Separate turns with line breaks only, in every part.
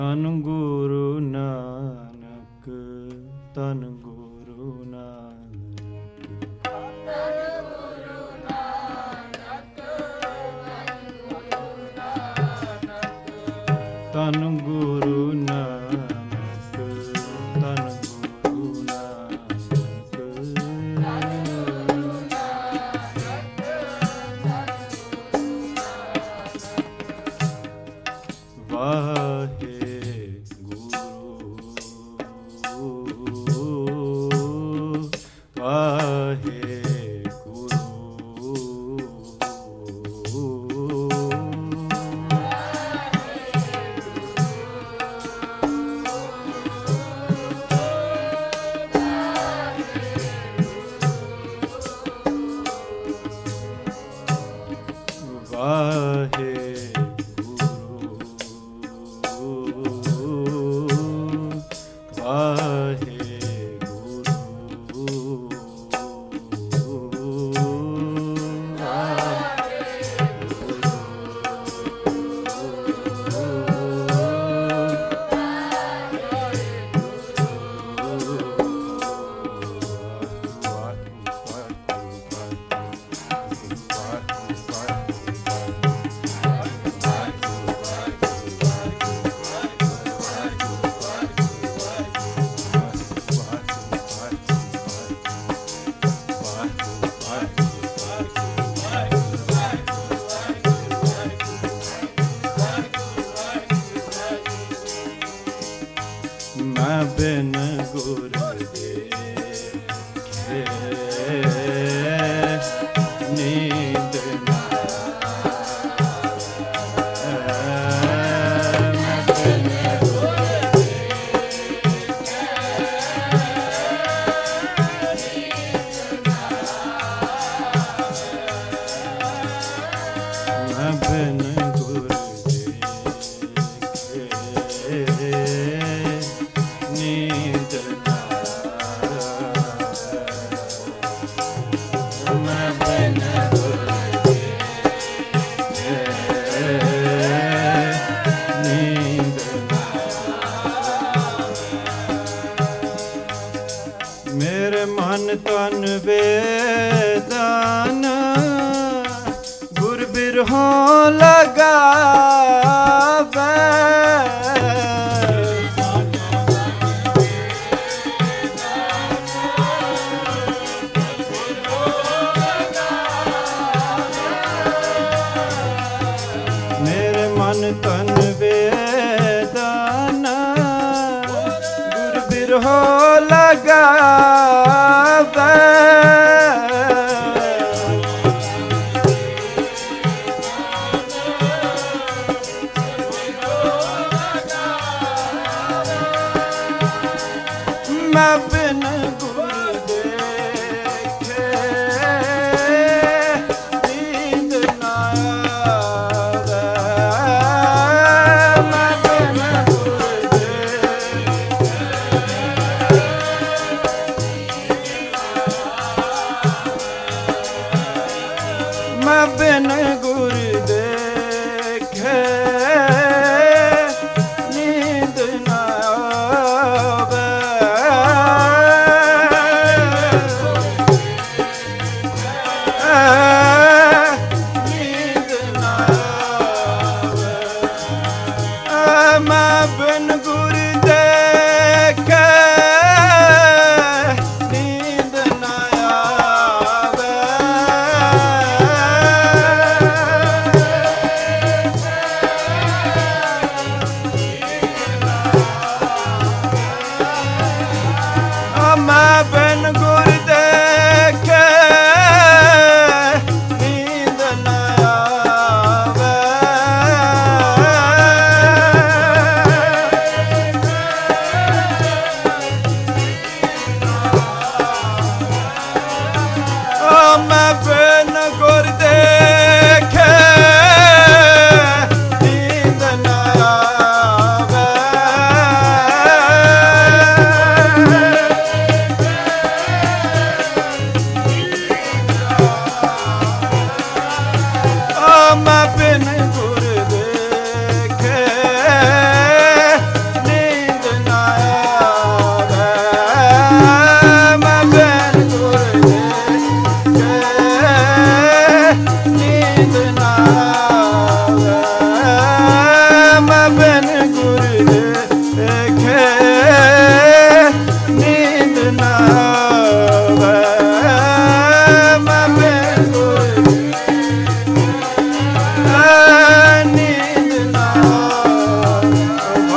ਧੰਨ ਗੁਰੂ ਨਾਨਕ, ਧੰਨ ਗੁਰੂ ਨਾਨਕ, ਧੰਨ ਗੁਰੂ ਨਾਨਕ, ਧੰਨ ਗੁਰੂ ਨਾਨਕ, ਧੰਨ ਗੁਰੂ ਨਾਨਕ। ਵਾਹਿਗੁਰੂ ਮੈਂ ਬਿਨ ਗੁਰ ਦੇਖੇ ਨੀਂਦ ਨਾ ਆਵੇ। ਮੈਂ ਬਿਨ ਗੁਰ ਦੇਖੇ ਨੀਂਦ ਨਾ ਆਵੇ। ਮੈਂ ਬਿਨ ਗੁਰ ਮੇਰੇ ਮਨ ਤਨ ਵੇਦਨ ਗੁਰ ਬਿਰਹੋ ਲਗਾਵੇ। ਮੇਰੇ ਮਨ ਤਨ ਵੇਦਨ ਗੁਰ ਬਿਰਹੋ ਲਗਾਵੇ। ਮੈਂ ਬਿਨ ਗੁਰ ਦੇਖੇ ਨੀਂਦ ਨਾ ਆਵੇ। ਮੈਂ ਬਿਨ ਗੁਰ ਮੈਂ ਬਿਨ ਗੁਰ ਦੇਖੇ ਨੀਂਦ ਨਾ ਆਵੇ।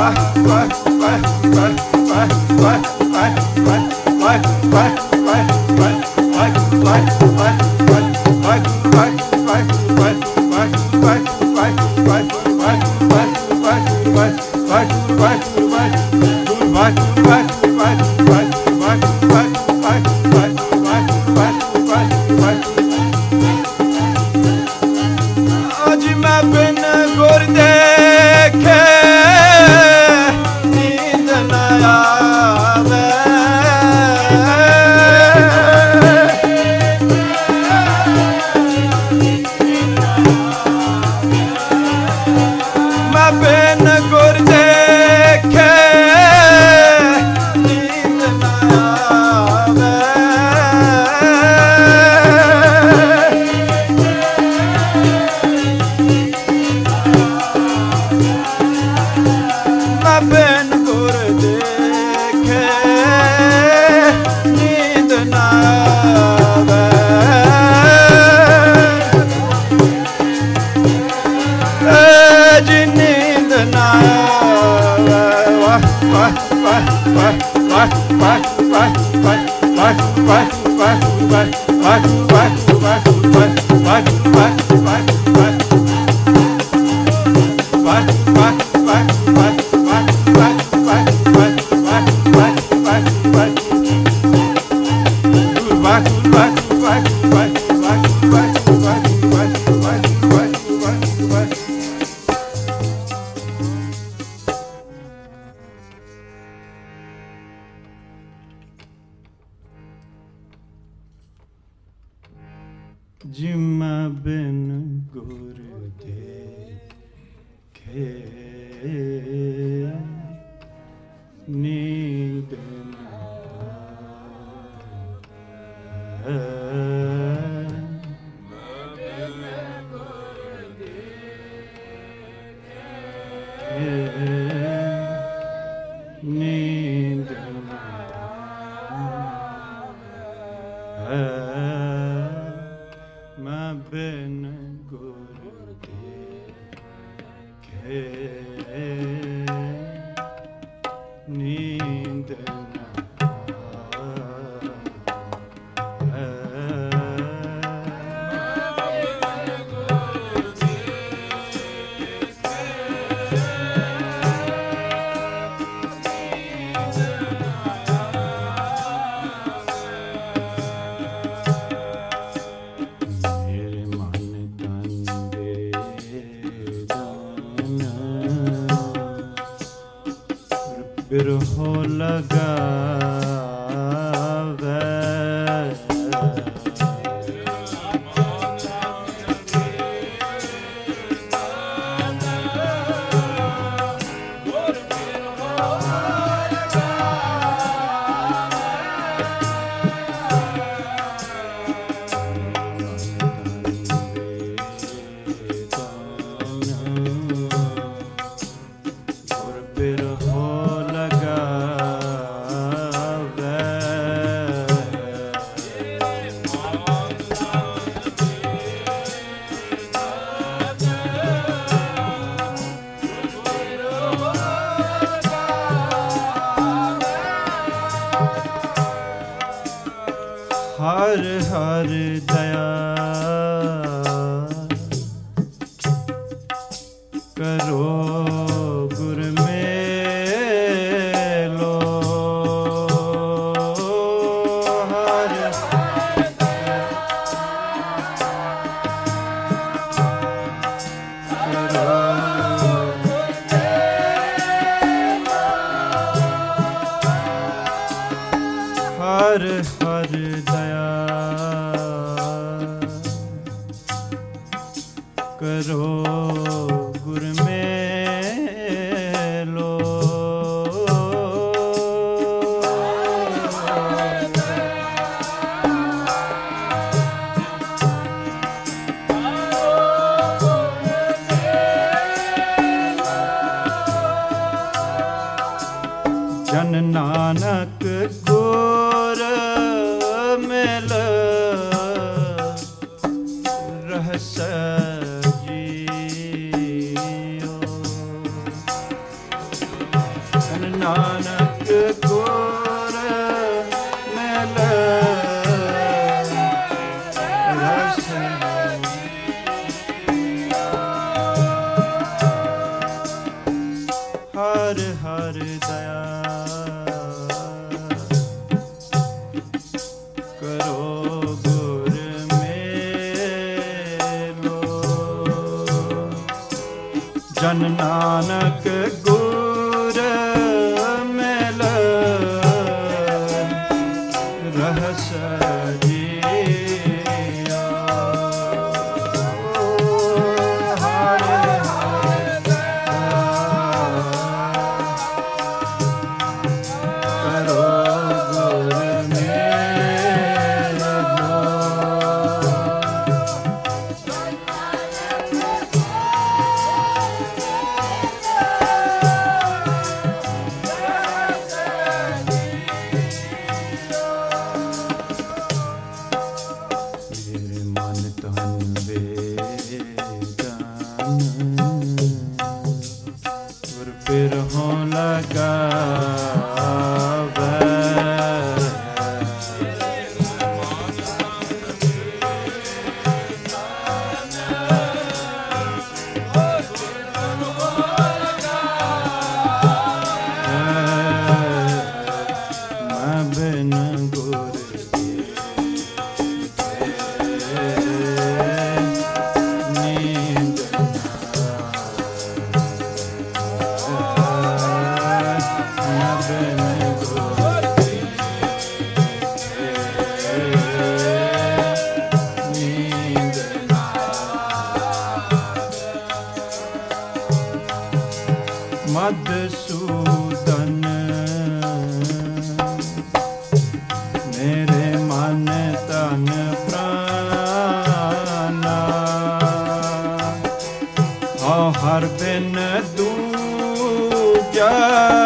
जिमा बिन गुर देखे नींद नींद मैं बिन गुर देखे नींद बिरहो लगा हर हर दया करो गुर मेलो हर हर हर दया करो गुर मेलो जन नानक गुर मिल रहस जियो ਜਨ ਨਾਨਕ ਗੁਰ ਮਿਲ ਰਸ ਹਰ ਹਰ ਦਇਆ ਕਰੋ ਗੁਰ ਮੇਲੋ ਜਨ ਨਾਨਕ ਗੁਰ ਮਿਲ ਰਹਸ ਮਧਸੂਦਨ ਮੇਰੇ ਮਨ ਤਨ ਪ੍ਰਾਨਾ ਹਉ ਹਰ ਬਿਨ ਦੂਜਾ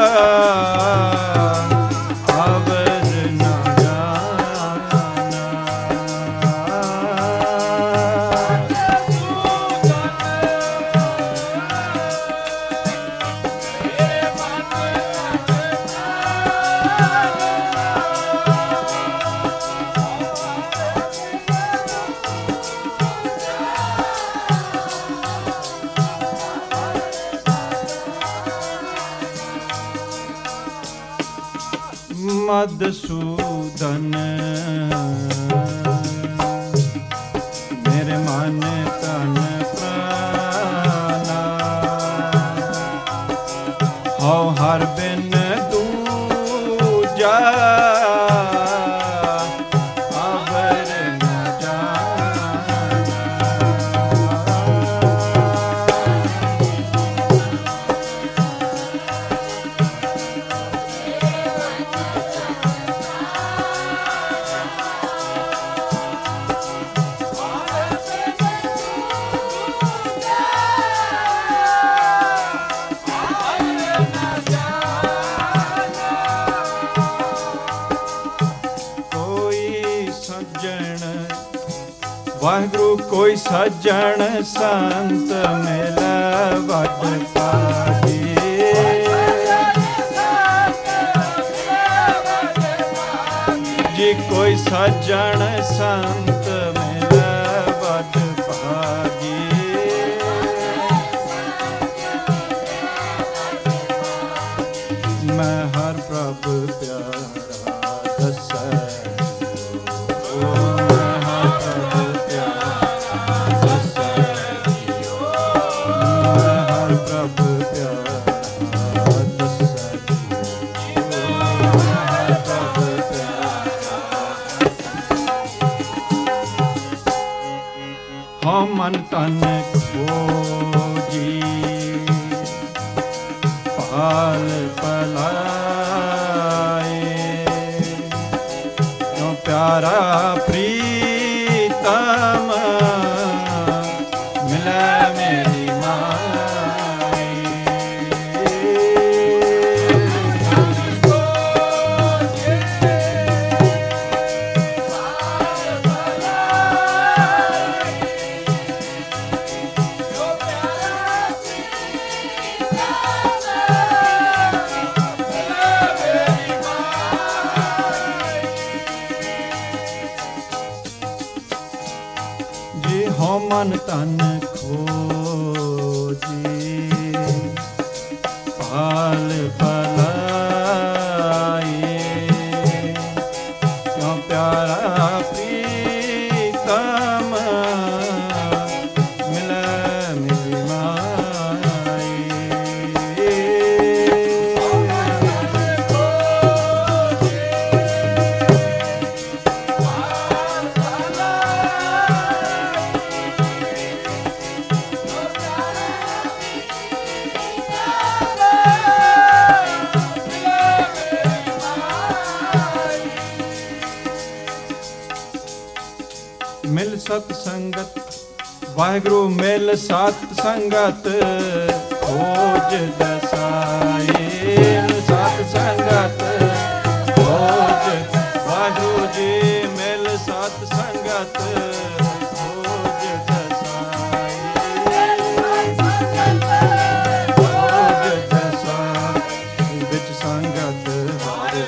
ਮਧਸੂਦਨ ਮੇਰੇ ਮਨ ਤਨ ਪ੍ਰਾਨਾ ਹਉ ਹਰ ਬਿਨ ਦੂਜਾ ਵਾਹਿਗੁਰੂ ਕੋਈ ਸੱਜਣ ਸੰਤ ਮਿਲੈ ਵਡ ਭਾਗੀ ਜੀ ਕੋਈ ਸੱਜਣ ਸੰਤ ਮਿਲੈ ਵਡ ਭਾਗੀ ਮੈਂ ਹਰ ਪ੍ਰਭ ਪਿਆਰਾ ਦਸੈ ਮਨ ਤਨ ਖੋਜੀ ਪਾਲ ਪਲਾਏ ਕਿਉ ਪਿਆਰਾ ਪ੍ਰੀਤਮ ਮਿਲੈ ਮੇਰੀ ਮਾਈ ਮਾਨ ਤਨ ਖੋਜੀ ਫਲ ਫਲਾਏ ਕਿਉਂ ਪਿਆਰਾ ਪ੍ਰੀਤਮ ਮਿਲੈ ਮਿਲੀ ਮਾਈ ਮਿਲ ਸਤ ਸੰਗਤ ਵਾਹਿਗੁਰੂ ਮਿਲ ਸਤ ਸੰਗਤ ਖੋਜ ਦਸਾਏ ਮਿਲ ਸਤ ਸੰਗਤ ਖੋਜ ਵਾਹਿਗੁਰੂ ਜੀ ਮਿਲ ਸਤ ਸੰਗਤ ਖੋਜ ਦਸਾਏ ਖੋਜ ਦਸਾਏ ਵਿੱਚ ਸੰਗਤ ਹਰਿ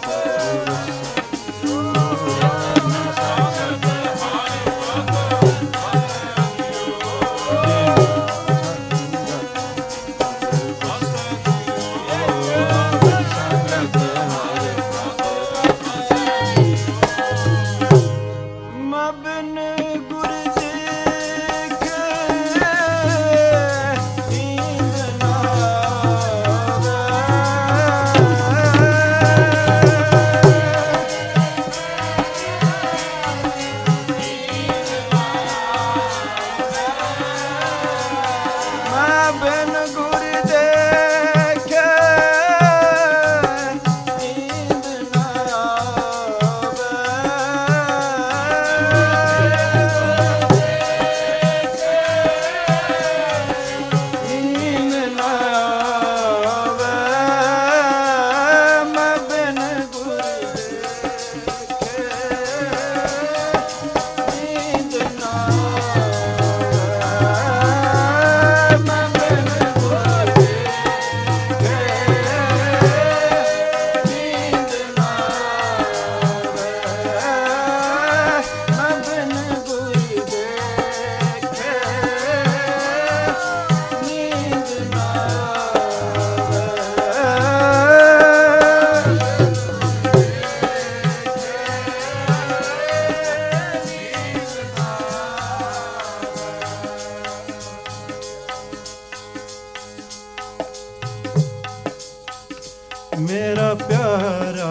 ਮੇਰਾ ਪਿਆਰਾ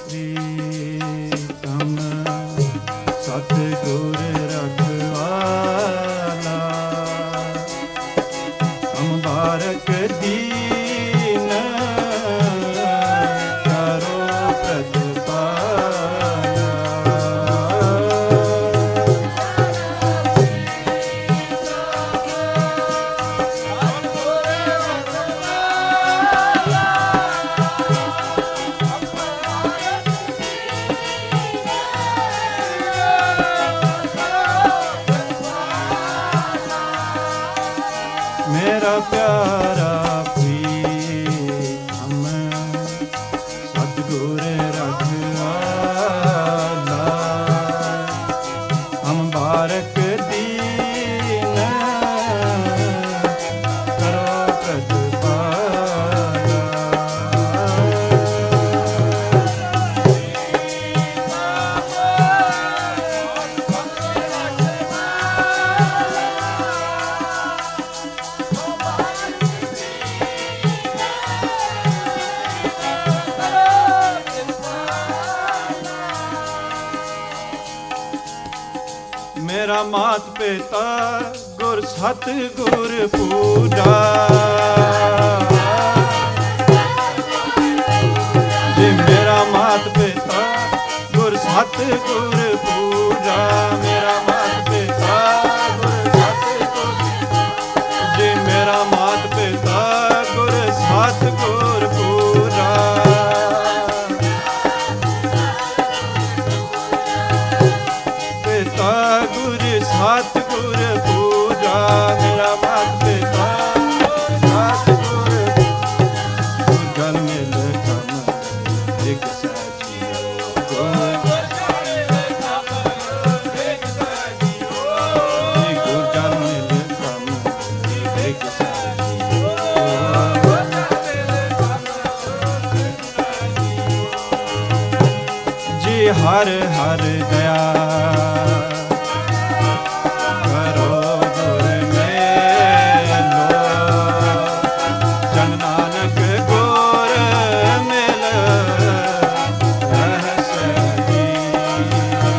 ਪ੍ਰੀਤਮ ਸਤਿਗੁਰ ਰਖਵਾਲਾ ਅੰਬਾਰਕ ਦੀਨ ਕਰੋ ਪ੍ਰਤਿਪਾਲਾ ਮੇਰਾ ਪਿਆਰਾ ਪ੍ਰੀਤਮ ਸਤਿਗੁਰ ਰਖਵਾਲਾ ਅੰਬਾਰਕ ਦੀਨ ਕਰੋ ਪ੍ਰਤਿਪਾਲਾ ਮੇਰਾ ਮਾਤ ਪਿਤਾ ਗੁਰ ਸਤਿਗੁਰ ਪੂਜਾ ਜੀ ਮੇਰਾ ਮਾਤ ਪਿਤਾ ਗੁਰ ਸਤਿਗੁਰ ਪੂਜਾ ਮੇਰਾ ਮਾਤ ਪਿਤਾ ਗੁਰ ਸਤਿਗੁਰ ਜੀ ਮੇਰਾ ਮਾਤ ਪਿਤਾ ਗੁਰ ਸਤਿਗੁਰ ਪੂਜਾ ਪਿਤਾ ਗੁਰ ਸਤਿਗੁਰ ਪੂਜਾ ਮੇਰਾ ਮਾਤ ਪਿਤਾ ਸਤਿਗੁਰ ਗੁਰ ਗਲ ਮਿਲ ਕਮ ਇੱਕ ਸਾਚੀ ਗੁਰ ਗਲ ਮਿਲ ਕਮ ਇੱਕ ਹਰ ਹਰ ਦਇਆ ਕਰੋ ਗੁਰ ਮੇਲੋ ਜਨ ਨਾਨਕ ਗੁਰ ਮਿਲ ਰਹਿ ਸਹੀਓ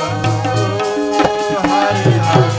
ਹਰ ਹਰ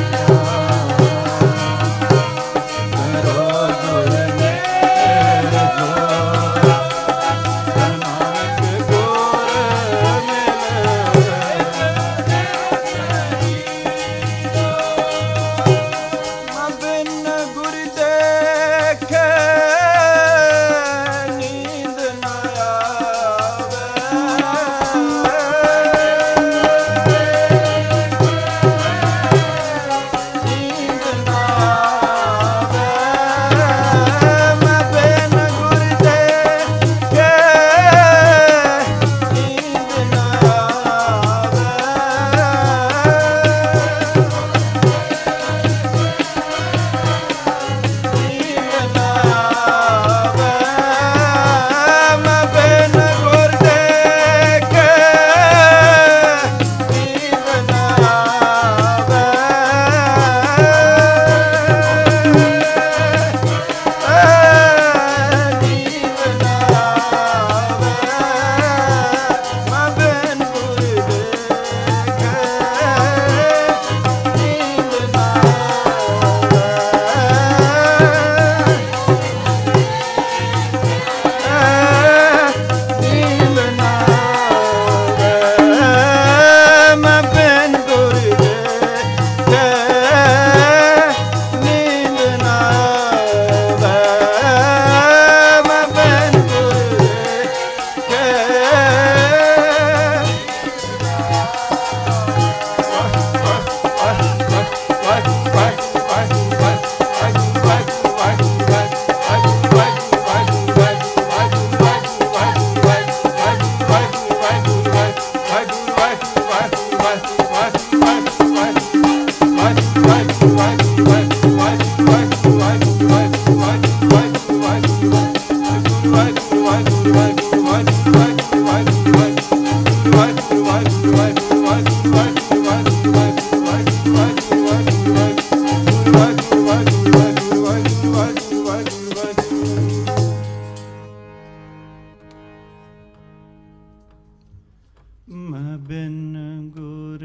ਮੈਂ ਬਿਨ ਗੁਰ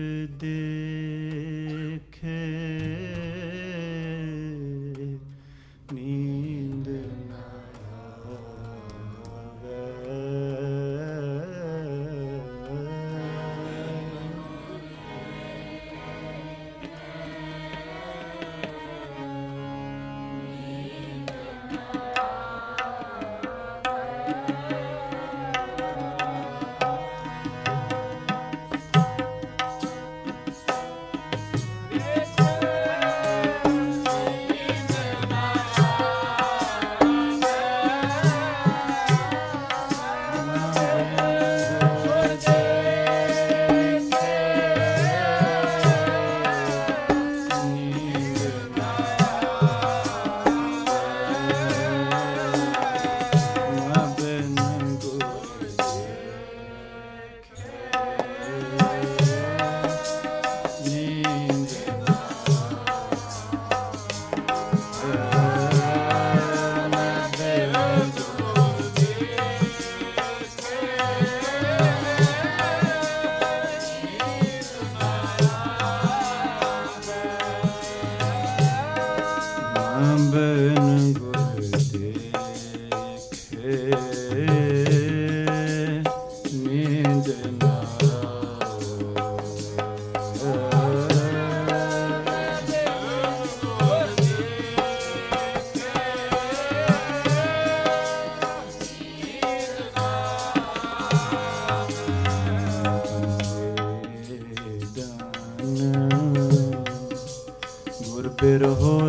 ਦੇਖੇ ਨੀਂਦ ਨਾ ਆਵੇ। ਬਿਨ ਗੁਰ ਦੇਖੇ ਨੀਂਦ ਨਾ ਗੁਰ ਬਿਰਹੋ